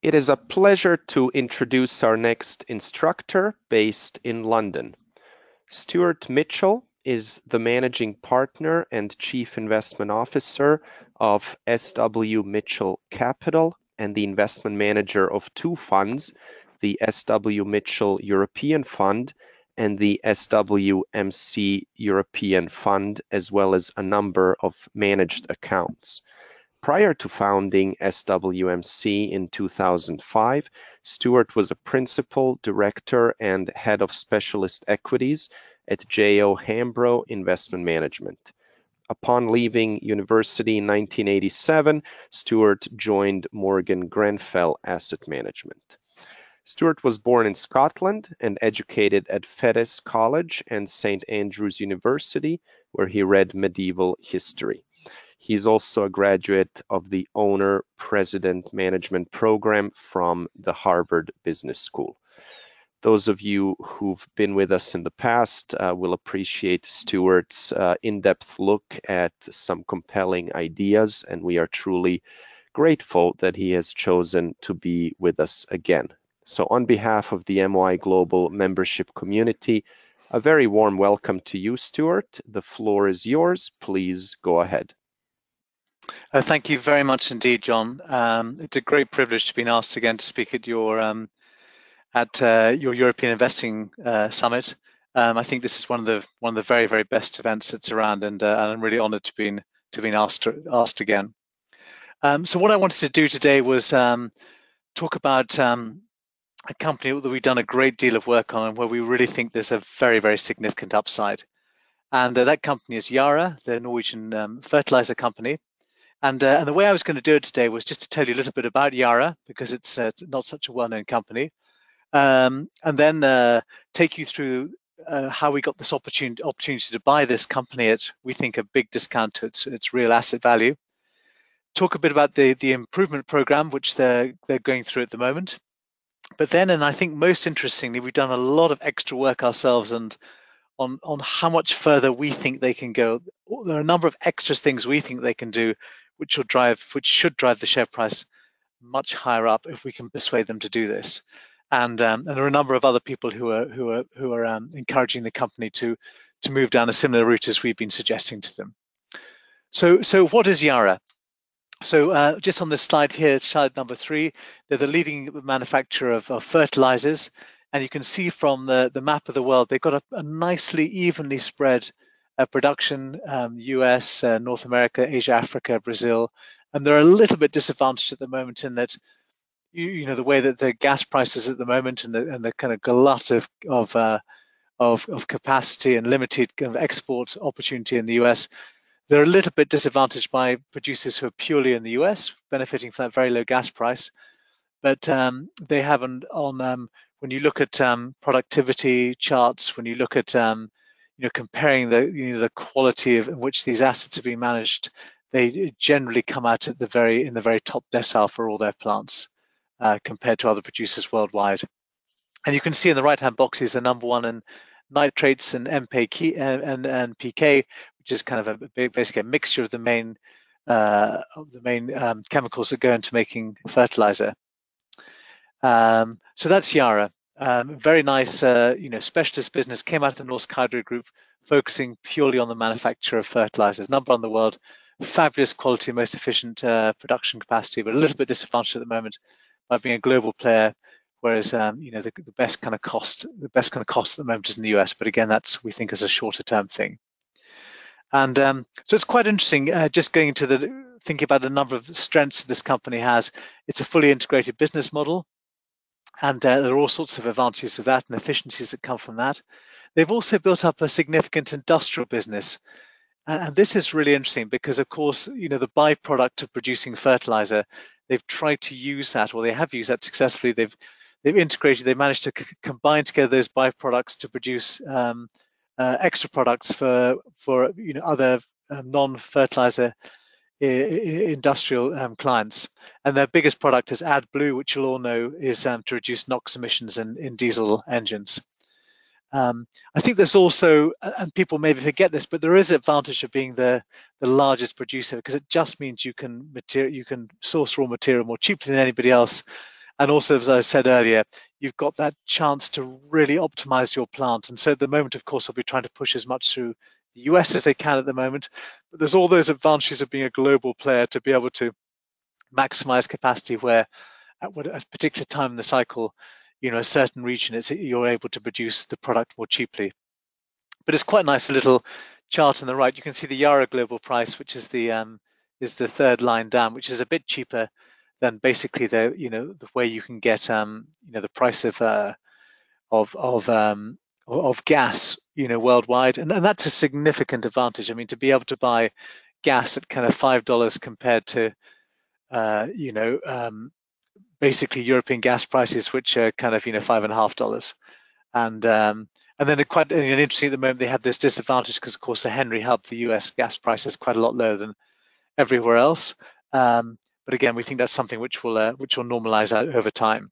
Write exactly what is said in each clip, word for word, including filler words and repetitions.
It is a pleasure to introduce our next instructor based in London. Stuart Mitchell is the Managing Partner and Chief Investment Officer of S W Mitchell Capital and the investment manager of two funds, the S W Mitchell European Fund and the S W M C European Fund, as well as a number of managed accounts. Prior to founding S W M C in two thousand five, Stuart was a principal, director, and head of specialist equities at J O Hambro Investment Management. Upon leaving university in nineteen eighty-seven, Stuart joined Morgan Grenfell Asset Management. Stuart was born in Scotland and educated at Fettes College and Saint Andrews University, where he read medieval history. He's also a graduate of the Owner President Management Program from the Harvard Business School. Those of you who've been with us in the past uh, will appreciate Stuart's uh, in-depth look at some compelling ideas, and we are truly grateful that he has chosen to be with us again. So on behalf of the M O I Global membership community, a very warm welcome to you, Stuart. The floor is yours. Please go ahead. Uh, thank you very much indeed, John. Um, it's a great privilege to be asked again to speak at your um, at uh, your European Investing uh, Summit. Um, I think this is one of the one of the very very best events that's around, and, uh, and I'm really honoured to be to be asked asked again. Um, so what I wanted to do today was um, talk about um, a company that we've done a great deal of work on, and where we really think there's a very very significant upside. And uh, that company is Yara, the Norwegian um, fertilizer company. And, uh, and the way I was going to do it today was just to tell you a little bit about Yara, because it's, uh, not such a well-known company, um, and then uh, take you through uh, how we got this opportunity, opportunity to buy this company at, we think, a big discount to its, its real asset value. Talk a bit about the, the improvement program, which they're, they're going through at the moment. But then, and I think most interestingly, we've done a lot of extra work ourselves and on, on how much further we think they can go. There are a number of extra things we think they can do, which will drive, which should drive the share price much higher up if we can persuade them to do this. And, um, and there are a number of other people who are who are who are um, encouraging the company to to move down a similar route as we've been suggesting to them. So so what is Yara? So uh, just on this slide here, slide number three, they're the leading manufacturer of, of fertilizers, and you can see from the the map of the world they've got a, a nicely evenly spread Uh, production, um, U S, uh, North America, Asia, Africa, Brazil, and they're a little bit disadvantaged at the moment in that, you, you know, the way that the gas prices at the moment and the and the kind of glut of of uh, of, of capacity and limited kind of export opportunity in the U S, they're a little bit disadvantaged by producers who are purely in the U S, benefiting from that very low gas price. But um, they haven't on um, when you look at um, productivity charts, when you look at um, you know, comparing the you know the quality of in which these assets are being managed, they generally come out at the very in the very top decile for all their plants uh, compared to other producers worldwide. And you can see in the right-hand boxes the number one in nitrates and N P K and, and and P K, which is kind of a basically a mixture of the main uh, of the main um, chemicals that go into making fertilizer. Um, so that's Yara. Um, very nice, uh, you know, specialist business, came out of the Norsk Hydro Group, focusing purely on the manufacture of fertilizers. Number one in the world, fabulous quality, most efficient uh, production capacity, but a little bit disadvantaged at the moment by being a global player. Whereas, um, you know, the, the best kind of cost, the best kind of cost at the moment is in the U S. But again, that's we think is a shorter term thing. And um, so it's quite interesting. Uh, just going into the thinking about a number of strengths this company has. It's a fully integrated business model. And uh, there are all sorts of advantages of that and efficiencies that come from that. They've also built up a significant industrial business. And, and this is really interesting because, of course, you know, the byproduct of producing fertilizer, they've tried to use that, or they have used that successfully. They've they've integrated, they managed to c combine together those byproducts to produce um, uh, extra products for, for you know, other uh, non-fertilizer industrial um, clients. And their biggest product is AdBlue, which you'll all know is um, to reduce NOx emissions in, in diesel engines. Um, I think there's also, and people maybe forget this, but there is an advantage of being the, the largest producer, because it just means you can material, you can source raw material more cheaply than anybody else, And also, as I said earlier, you've got that chance to really optimize your plant. And so at the moment, of course, they'll be trying to push as much through the U S as they can at the moment. But there's all those advantages of being a global player to be able to maximize capacity where at a particular time in the cycle, you know, a certain region, it's, you're able to produce the product more cheaply. But it's quite a nice little chart on the right. You can see the Yara global price, which is the um, is the third line down, which is a bit cheaper than basically the you know the way you can get um, you know the price of uh, of of um, of gas you know worldwide, and, and that's a significant advantage. I mean, to be able to buy gas at kind of five dollars compared to uh, you know um, basically European gas prices, which are kind of you know five and a half dollars, and um, and then quite and interesting at the moment they have this disadvantage because of course the Henry Hub, the U S gas price is quite a lot lower than everywhere else. Um, but again, we think that's something which will uh, which will normalize out over time.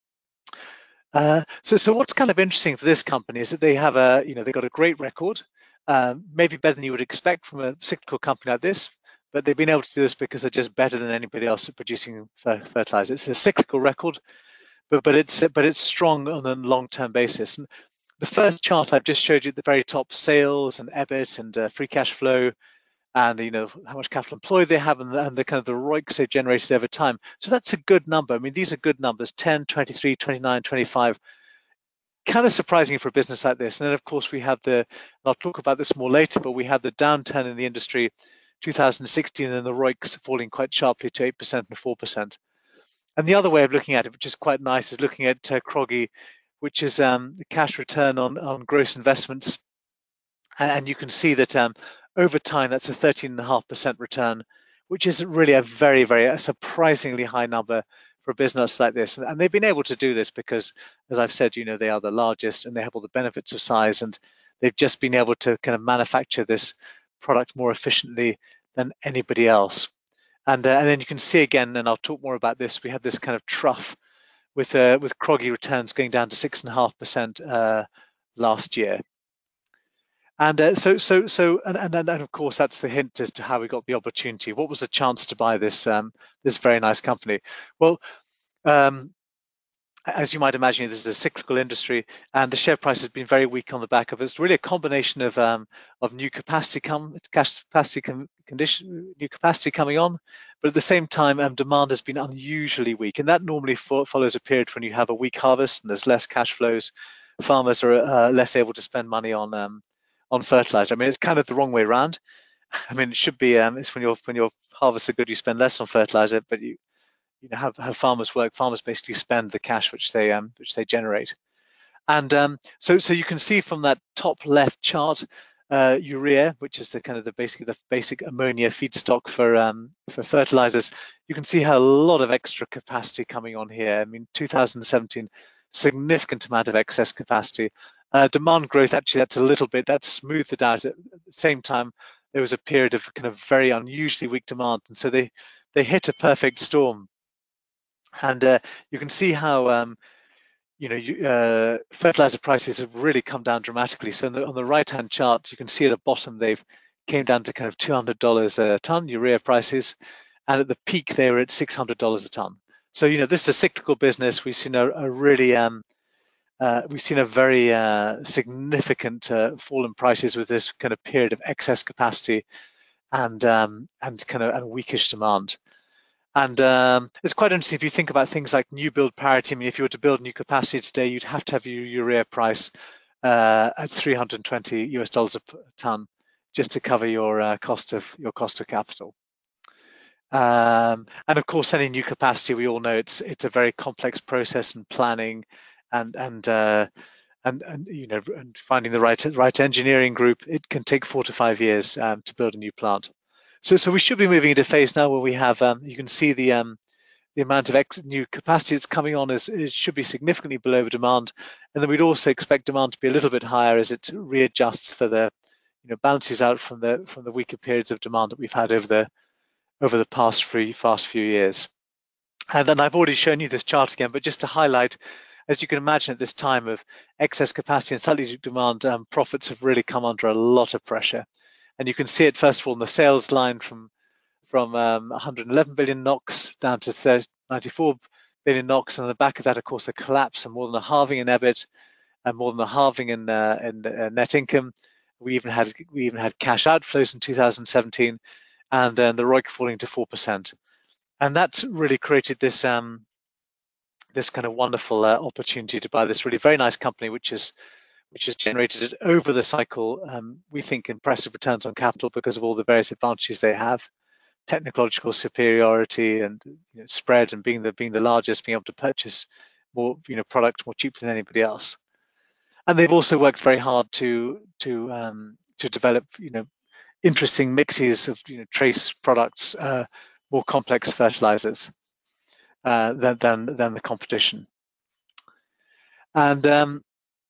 Uh, so so what's kind of interesting for this company is that they have a you know they've got a great record, uh, maybe better than you would expect from a cyclical company like this. But they've been able to do this because they're just better than anybody else at producing fertilizer. It's a cyclical record, but but it's but it's strong on a long-term basis. And the first chart I've just showed you at the very top, sales and E B I T and uh, free cash flow, and you know how much capital employed they have, and the, and the kind of the R O I Cs they've generated over time. So that's a good number. I mean, these are good numbers: ten, twenty-three, twenty-nine, twenty-five. Kind of surprising for a business like this. And then of course we had the, and I'll talk about this more later, but we had the downturn in the industry, two thousand sixteen, and the R O I Cs falling quite sharply to eight percent and four percent. And the other way of looking at it, which is quite nice, is looking at uh, C R O G I, which is um, the cash return on, on gross investments. And you can see that um, over time, that's a thirteen point five percent return, which is really a very, very a surprisingly high number for a business like this. And they've been able to do this because, as I've said, you know, they are the largest and they have all the benefits of size, and they've just been able to kind of manufacture this product more efficiently than anybody else. And, uh, and then you can see again, and I'll talk more about this, we had this kind of trough with uh, with C R O G I returns going down to six point five percent uh, last year. And uh, so, so, so, and, and, and of course, that's the hint as to how we got the opportunity. What was the chance to buy this um, this very nice company? Well, um, as you might imagine, this is a cyclical industry, and the share price has been very weak on the back of it. It's really a combination of um, of new capacity come capacity condition, new capacity coming on, but at the same time, um, demand has been unusually weak, and that normally fo follows a period when you have a weak harvest and there's less cash flows. Farmers are uh, less able to spend money on um, on fertilizer. I mean, it's kind of the wrong way around. I mean, it should be um, it's when your when your harvests are good, you spend less on fertilizer, but you you know have, have farmers work. Farmers basically spend the cash which they um which they generate. And um, so so you can see from that top left chart, uh, urea, which is the kind of the basic the basic ammonia feedstock for um for fertilizers. You can see how a lot of extra capacity coming on here. I mean, two thousand seventeen, significant amount of excess capacity. Uh, demand growth, actually, that's a little bit, that's smoothed it out. At the same time, there was a period of kind of very unusually weak demand. And so they, they hit a perfect storm. And uh, you can see how, um, you know, you, uh, fertilizer prices have really come down dramatically. So on the, on the right-hand chart, you can see at the bottom, they've came down to kind of two hundred dollars a ton, urea prices. And at the peak, they were at six hundred dollars a ton. So, you know, this is a cyclical business. We've seen a, a really, um, Uh, we've seen a very uh, significant uh, fall in prices with this kind of period of excess capacity and um, and kind of and weakish demand. And um, it's quite interesting if you think about things like new build parity. I mean, if you were to build new capacity today, you'd have to have your urea price uh, at three hundred twenty U S dollars a ton just to cover your uh, cost of your cost of capital. Um, and of course, any new capacity, we all know it's it's a very complex process and planning. And and uh, and and you know, and finding the right right engineering group, it can take four to five years um, to build a new plant. So so we should be moving into a phase now where we have um, you can see the um, the amount of ex new capacity that's coming on is it should be significantly below the demand, and then we'd also expect demand to be a little bit higher as it readjusts for the you know balances out from the from the weaker periods of demand that we've had over the over the past few past few years. And then I've already shown you this chart again, but just to highlight. As you can imagine, at this time of excess capacity and slightly weak demand, um, profits have really come under a lot of pressure. And you can see it, first of all, in the sales line from, from um, one hundred eleven billion NOK down to ninety-four billion NOK, and on the back of that, of course, a collapse and more than a halving in EBIT, and more than a halving in, uh, in uh, net income. We even had we even had cash outflows in two thousand seventeen, and then the R O I C falling to four percent, and that's really created this um, this kind of wonderful uh, opportunity to buy this really very nice company, which is which has generated over the cycle, um, we think, impressive returns on capital because of all the various advantages they have, technological superiority and you know, spread, and being the being the largest, being able to purchase more you know product more cheaply than anybody else. And they've also worked very hard to to um, to develop you know interesting mixes of you know trace products, uh, more complex fertilizers uh, than, than than the competition. And um,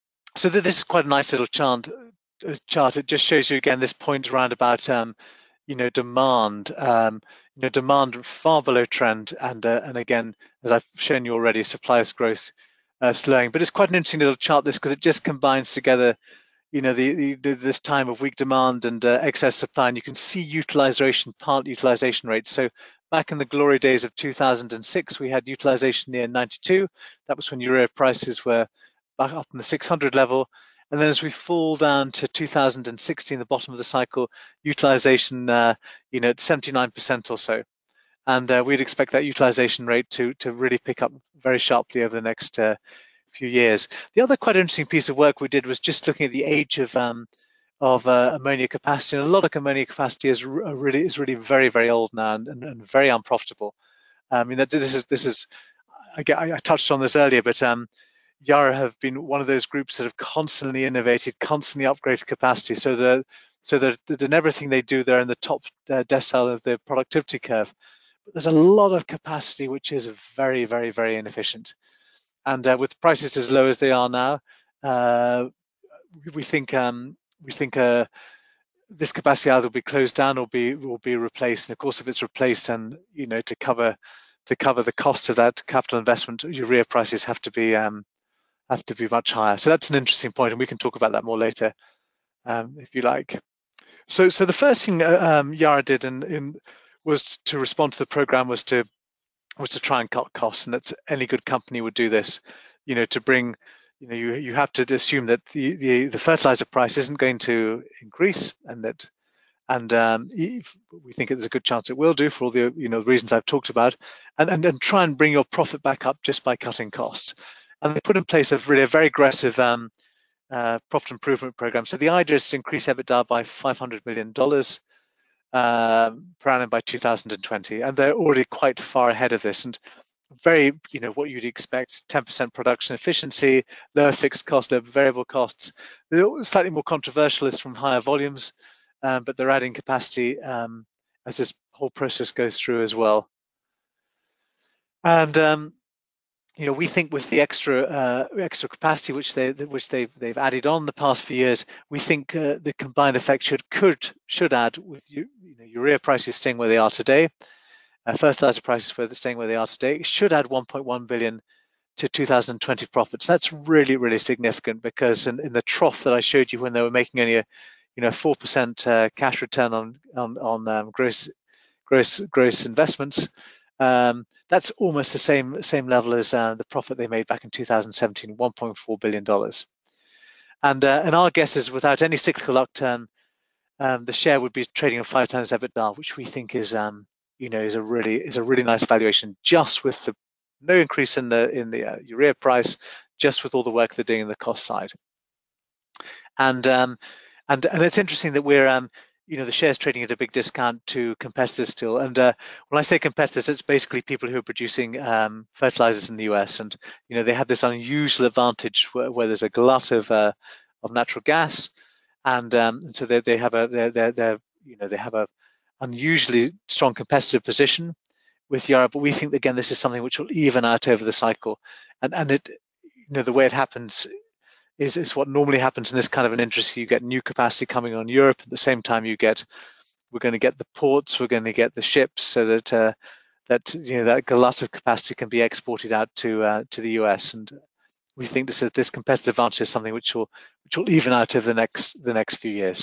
so this is quite a nice little chart. Chart. It just shows you again this point around about um, you know demand, um, you know demand far below trend, and uh, and again, as I've shown you already, suppliers growth uh, slowing. But it's quite an interesting little chart, this, because it just combines together you know the, the this time of weak demand and uh, excess supply, and you can see utilization, part utilization rates. So back in the glory days of two thousand six, we had utilization near ninety-two. That was when urea prices were back up in the six hundred level. And then as we fall down to two thousand sixteen, the bottom of the cycle, utilization, uh, you know, at seventy-nine percent or so. And uh, we'd expect that utilization rate to, to really pick up very sharply over the next uh, few years. The other quite interesting piece of work we did was just looking at the age of um, of uh, ammonia capacity. And a lot of ammonia capacity is really is really very, very old now and, and, and very unprofitable. I mean, that, this is this is I, I touched on this earlier, but um, Yara have been one of those groups that have constantly innovated, constantly upgraded capacity. So the so that in everything they do, they're in the top uh, decile of the productivity curve. But there's a lot of capacity which is very, very, very inefficient. And uh, with prices as low as they are now, uh, we think um, we think uh, this capacity either will be closed down or be will be replaced. And of course, if it's replaced, then you know to cover to cover the cost of that capital investment, urea prices have to be um, have to be much higher. So that's an interesting point, and we can talk about that more later, um, if you like. So, so the first thing um, Yara did in, in was to respond to the program was to was to try and cut costs, and that's any good company would do this. You know, to bring, you know, you you have to assume that the the, the fertilizer price isn't going to increase, and that and um, we think there's a good chance it will do for all the you know reasons I've talked about, and and, and try and bring your profit back up just by cutting costs. And they put in place a really a very aggressive um, uh, profit improvement program. So the idea is to increase EBITDA by five hundred million dollars uh, per annum by two thousand twenty, and they're already quite far ahead of this. And very, you know, what you'd expect: ten percent production efficiency, lower fixed costs, lower variable costs. The slightly more controversial is from higher volumes, um, but they're adding capacity um, as this whole process goes through as well. And um, you know, we think with the extra uh, extra capacity which they which they've they've added on the past few years, we think uh, the combined effect should could should add, with you, you know, urea prices staying where they are today, uh, fertilizer prices where they're staying where they are today, it should add one point one billion to two thousand twenty profits. That's really really significant, because in, in the trough that I showed you when they were making only a you know four percent uh, cash return on on on um, gross gross gross investments. Um, that's almost the same same level as uh, the profit they made back in two thousand seventeen, one point four billion dollars. And uh, and our guess is, without any cyclical upturn, um, the share would be trading at five times EBITDA, which we think is um, you know is a really is a really nice valuation, just with the no increase in the in the uh, urea price, just with all the work they're doing on the cost side. And um, and and it's interesting that we're um, you know, the share's trading at a big discount to competitors still. And uh, when I say competitors, it's basically people who are producing um, fertilizers in the U S. And, you know, they have this unusual advantage where, where there's a glut of uh, of natural gas. And, um, and so they, they have a, they're, they're, they're, you know, they have a unusually strong competitive position with Yara. But we think, again, this is something which will even out over the cycle. And, and it, you know, the way it happens Is, is what normally happens in this kind of an industry. You get new capacity coming on Europe. At the same time, you get we're going to get the ports, we're going to get the ships, so that uh, that you know that glut of capacity can be exported out to uh, to the U S. And we think this is, this competitive advantage is something which will which will even out over the next the next few years.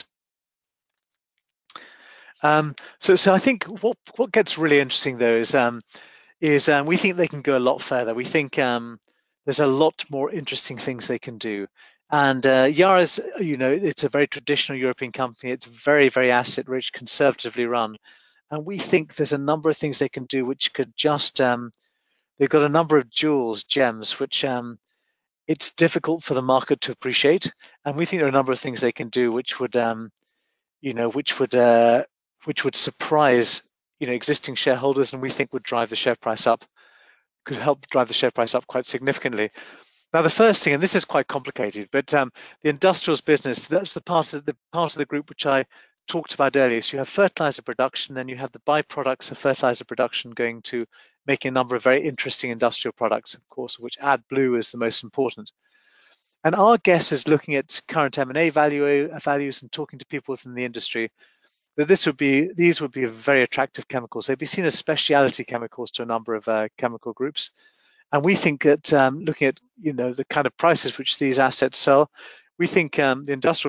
Um, so so I think what what gets really interesting though is um, is um, we think they can go a lot further. We think um, there's a lot more interesting things they can do. And uh, Yara's, you know, it's a very traditional European company. It's very, very asset rich, conservatively run. And we think there's a number of things they can do which could just, um, they've got a number of jewels, gems, which um, it's difficult for the market to appreciate. And we think there are a number of things they can do which would, um, you know, which would, uh, which would surprise, you know, existing shareholders, and we think would drive the share price up, could help drive the share price up quite significantly. Now, the first thing, and this is quite complicated, but um, the industrials business, that's the part of the part of the group which I talked about earlier. So you have fertilizer production, then you have the byproducts of fertilizer production going to making a number of very interesting industrial products, of course, which AdBlue is the most important. And our guess is looking at current M and A value, values and talking to people within the industry, that this would be these would be very attractive chemicals. They'd be seen as specialty chemicals to a number of uh, chemical groups. And we think that um, looking at, you know, the kind of prices which these assets sell, we think um, the industrial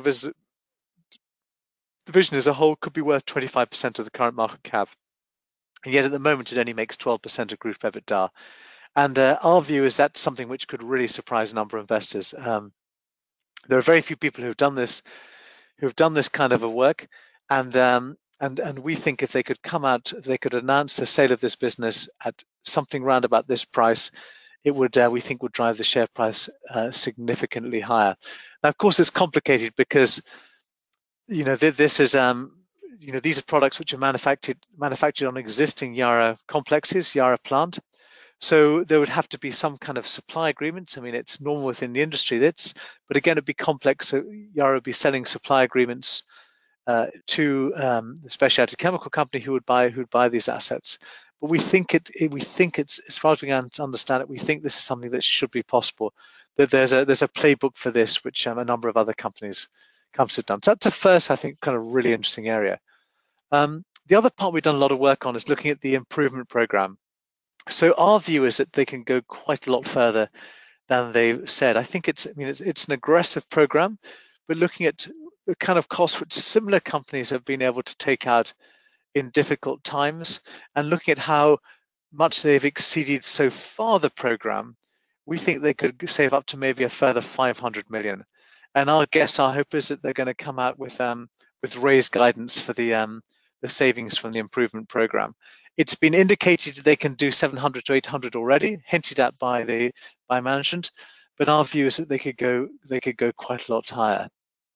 division as a whole could be worth twenty-five percent of the current market cap. And yet at the moment, it only makes twelve percent of group EBITDA. And uh, our view is that's something which could really surprise a number of investors. Um, there are very few people who've done this, who've done this kind of a work. And um, and and we think if they could come out, if they could announce the sale of this business at something round about this price, it would, uh, we think, would drive the share price uh, significantly higher. Now, of course, it's complicated because, you know, th this is, um, you know, these are products which are manufactured manufactured on existing Yara complexes, Yara plant. So there would have to be some kind of supply agreements. I mean, it's normal within the industry, that's, but again, it'd be complex. So Yara would be selling supply agreements uh, to um, the specialty chemical company who would buy who would buy these assets. But we think it, it we think it's, as far as we can understand it, we think this is something that should be possible. That there's a there's a playbook for this, which um, a number of other companies companies have done. So that's a first, I think, kind of really interesting area. Um, the other part we've done a lot of work on is looking at the improvement program. So our view is that they can go quite a lot further than they've said. I think it's, I mean, it's, it's an aggressive program, but looking at the kind of costs which similar companies have been able to take out in difficult times, and looking at how much they've exceeded so far the program, we think they could save up to maybe a further five hundred million. And our guess, our hope is that they're going to come out with um, with raised guidance for the um, the savings from the improvement program. It's been indicated they can do seven hundred to eight hundred already, hinted at by the by management, but our view is that they could go they could go quite a lot higher.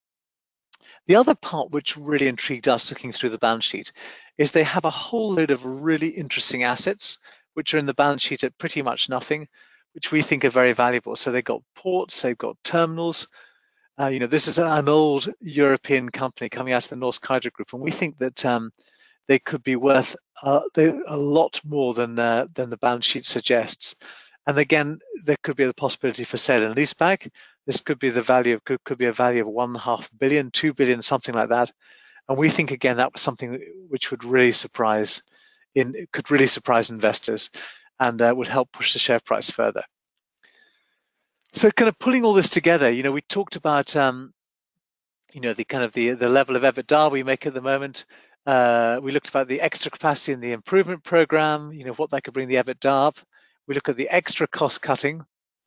The other part which really intrigued us looking through the balance sheet is they have a whole load of really interesting assets which are in the balance sheet at pretty much nothing, which we think are very valuable. So they've got ports, they've got terminals. Uh, you know, this is an old European company coming out of the Norsk Hydro Group, and we think that um, they could be worth uh, they, a lot more than uh, than the balance sheet suggests. And again, there could be the possibility for sale and leaseback. This could be the value of could, could be a value of one and a half billion, two billion, something like that. And we think again that was something which would really surprise in could really surprise investors, and uh, would help push the share price further. So, kind of pulling all this together, you know, we talked about um, you know, the kind of the the level of EBITDA we make at the moment. Uh, we looked about the extra capacity in the improvement program, you know, what that could bring the EBITDA up. We look at the extra cost cutting,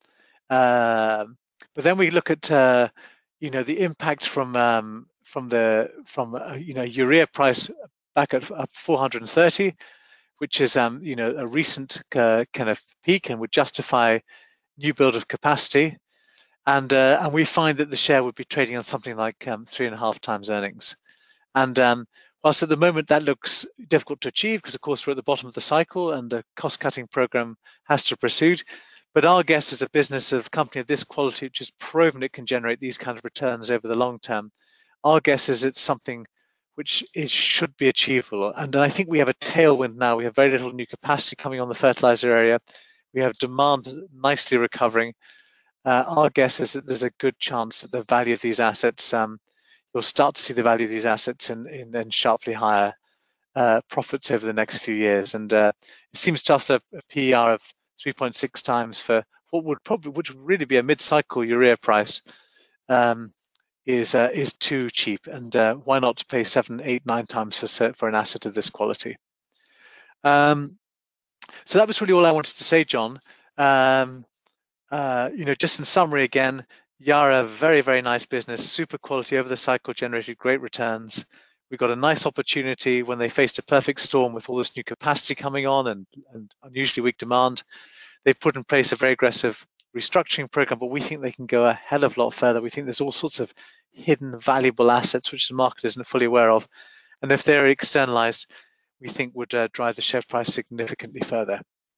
uh, but then we look at uh, you know, the impact from um, from the from uh, you know, urea price back at, at four hundred thirty, which is um, you know, a recent uh, kind of peak and would justify new build of capacity. And uh, and we find that the share would be trading on something like um, three and a half times earnings. And um, whilst at the moment that looks difficult to achieve, because of course we're at the bottom of the cycle and the cost-cutting program has to proceed, but our guess is a business of company of this quality, which has proven it can generate these kind of returns over the long term, our guess is it's something which is, should be achievable. And I think we have a tailwind now. We have very little new capacity coming on the fertilizer area. We have demand nicely recovering. Uh, our guess is that there's a good chance that the value of these assets, um, you'll start to see the value of these assets in, in, in sharply higher uh, profits over the next few years. And uh, it seems to us a, a P E R of three point six times for what would probably would really be a mid-cycle urea price um, is uh, is too cheap. And uh, why not pay seven, eight, nine times for for an asset of this quality? Um, so that was really all I wanted to say, John. Um, uh, you know, just in summary again, Yara, very, very nice business, super quality over the cycle, generated great returns. We got a nice opportunity when they faced a perfect storm with all this new capacity coming on and, and unusually weak demand. They've put in place a very aggressive restructuring program, but we think they can go a hell of a lot further. We think there's all sorts of hidden valuable assets which the market isn't fully aware of. And if they're externalized, we think would uh, drive the share price significantly further.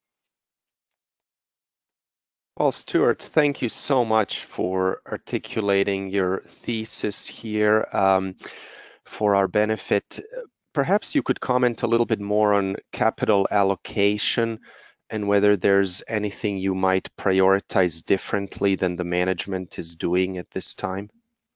Well, Stuart, thank you so much for articulating your thesis here um, for our benefit. Perhaps you could comment a little bit more on capital allocation and whether there's anything you might prioritize differently than the management is doing at this time.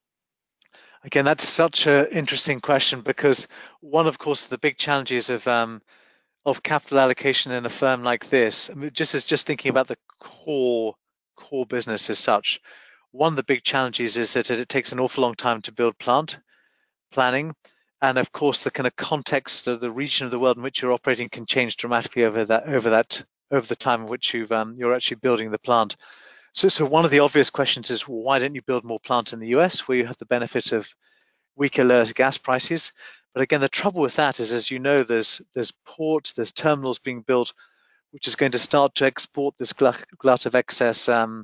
Again, that's such an interesting question, because one, of course, the big challenges of um, of capital allocation in a firm like this, I mean, just as just thinking about the core core business as such, one of the big challenges is that it takes an awful long time to build plant planning, and of course the kind of context of the region of the world in which you're operating can change dramatically over that over that over the time in which you've um, you're actually building the plant. So, so one of the obvious questions is, why don't you build more plant in the U S, where you have the benefit of weaker, lower gas prices? But again, the trouble with that is, as you know, there's there's ports, there's terminals being built, which is going to start to export this glut, glut of excess um,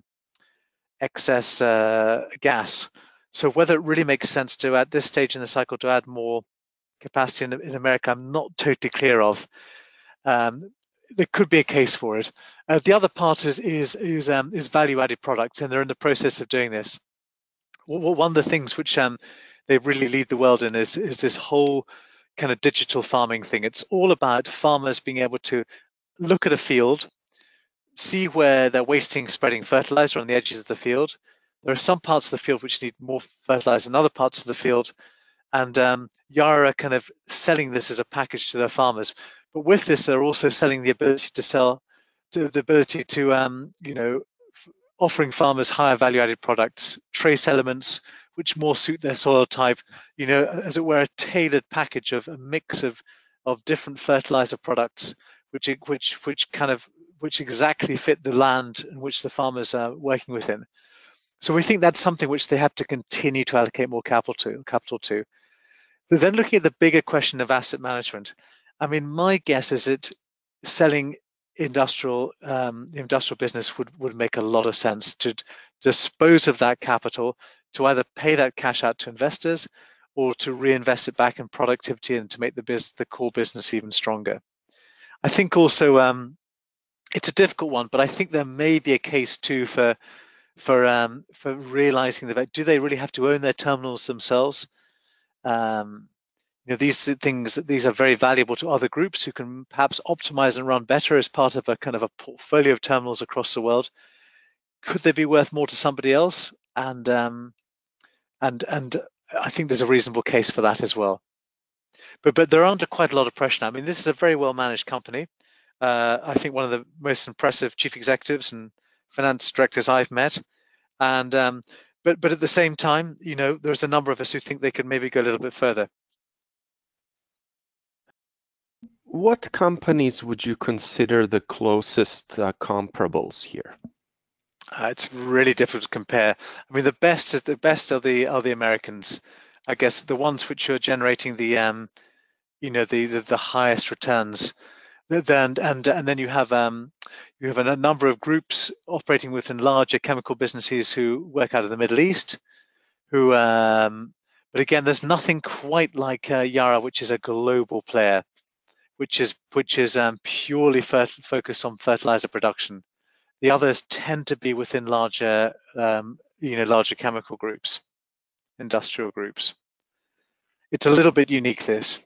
excess uh, gas. So whether it really makes sense to, at this stage in the cycle, to add more capacity in, in America, I'm not totally clear of. Um, there could be a case for it. Uh, the other part is is is, um, is value-added products, and they're in the process of doing this. Well, one of the things which um, they really lead the world in is is this whole kind of digital farming thing. It's all about farmers being able to look at a field, see where they're wasting spreading fertilizer on the edges of the field. There are some parts of the field which need more fertilizer than other parts of the field, and um, Yara are kind of selling this as a package to their farmers. But with this, they're also selling the ability to sell, to the ability to, um, you know, offering farmers higher value-added products, trace elements which more suit their soil type, you know, as it were, a tailored package of a mix of of different fertilizer products, which which which kind of which exactly fit the land in which the farmers are working within. So we think that's something which they have to continue to allocate more capital to. Capital to. But then looking at the bigger question of asset management, I mean, my guess is that selling industrial um, industrial business would would make a lot of sense, to dispose of that capital, to either pay that cash out to investors or to reinvest it back in productivity and to make the biz the core business even stronger. I think also um, it's a difficult one, but I think there may be a case too for for um, for realizing that, do they really have to own their terminals themselves? Um, You know, these things, these are very valuable to other groups who can perhaps optimize and run better as part of a kind of a portfolio of terminals across the world. Could they be worth more to somebody else? And um, and and I think there's a reasonable case for that as well. But but they're under quite a lot of pressure now. I mean, this is a very well managed company. Uh, I think one of the most impressive chief executives and finance directors I've met. And um, but but at the same time, you know, there's a number of us who think they could maybe go a little bit further. What companies would you consider the closest uh, comparables here? Uh, it's really difficult to compare. I mean, the best is the best are the are the Americans. I guess the ones which are generating the um, you know, the the, the highest returns. Then and and then you have um, you have a number of groups operating within larger chemical businesses who work out of the Middle East. Who, um, but again, there's nothing quite like uh, Yara, which is a global player, which is which is um, purely focused on fertilizer production. The others tend to be within larger, um, you know, larger chemical groups, industrial groups. It's a little bit unique, this.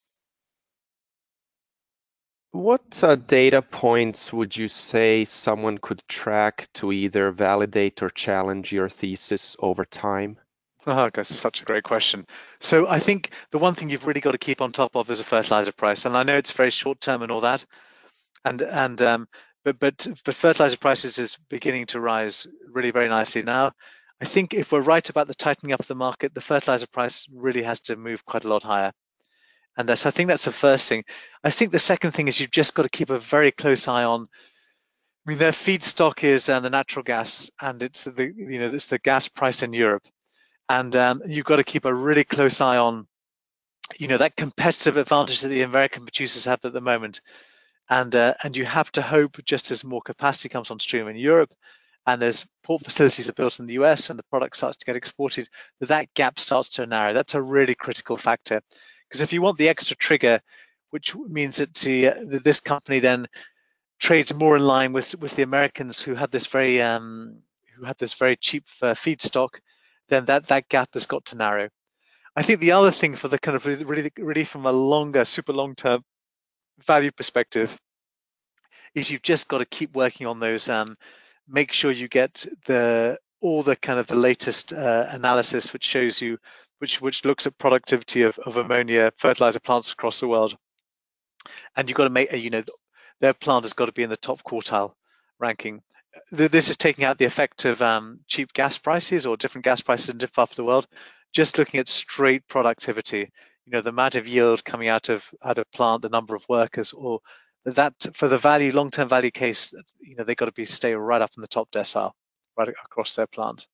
What uh, data points would you say someone could track to either validate or challenge your thesis over time? Oh, that's such a great question. So I think the one thing you've really got to keep on top of is a fertilizer price, and I know it's very short term and all that, and and um, but but but fertilizer prices is beginning to rise really very nicely now. I think if we're right about the tightening up of the market, the fertilizer price really has to move quite a lot higher. And uh, so I think that's the first thing. I think the second thing is you've just got to keep a very close eye on. I mean, their feedstock is uh, the natural gas, and it's the you know it's the gas price in Europe, and um, you've got to keep a really close eye on, you know, that competitive advantage that the American producers have at the moment, and uh, and you have to hope, just as more capacity comes on stream in Europe, and as port facilities are built in the U S and the product starts to get exported, that that gap starts to narrow. That's a really critical factor, because if you want the extra trigger, which means that, the, that this company then trades more in line with with the Americans who had this very um, who had this very cheap uh, feedstock, then that that gap has got to narrow. I think the other thing, for the kind of really really, really from a longer, super long term value perspective, is you've just got to keep working on those. Um, make sure you get the all the kind of the latest uh, analysis, which shows you, which which looks at productivity of, of ammonia fertilizer plants across the world, and you've got to make, you know, their plant has got to be in the top quartile ranking. This is taking out the effect of um, cheap gas prices or different gas prices in different parts of the world. Just looking at straight productivity, you know, the amount of yield coming out of out of plant, the number of workers, or that for the value, long-term value case, you know, they've got to be stay right up in the top decile, right across their plant.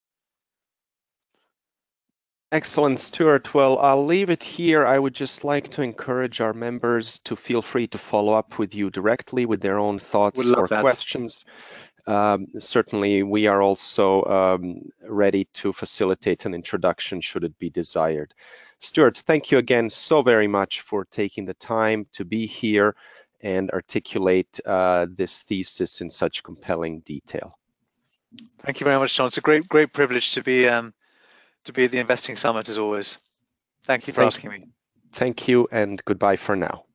Excellent, Stuart. Well, I'll leave it here. I would just like to encourage our members to feel free to follow up with you directly with their own thoughts or that. questions. Um, certainly, we are also um, ready to facilitate an introduction should it be desired. Stuart, thank you again so very much for taking the time to be here and articulate uh, this thesis in such compelling detail. Thank you very much, John. It's a great, great privilege to be um, to be at the Investing Summit as always. Thank you for thank, asking me. Thank you, and goodbye for now.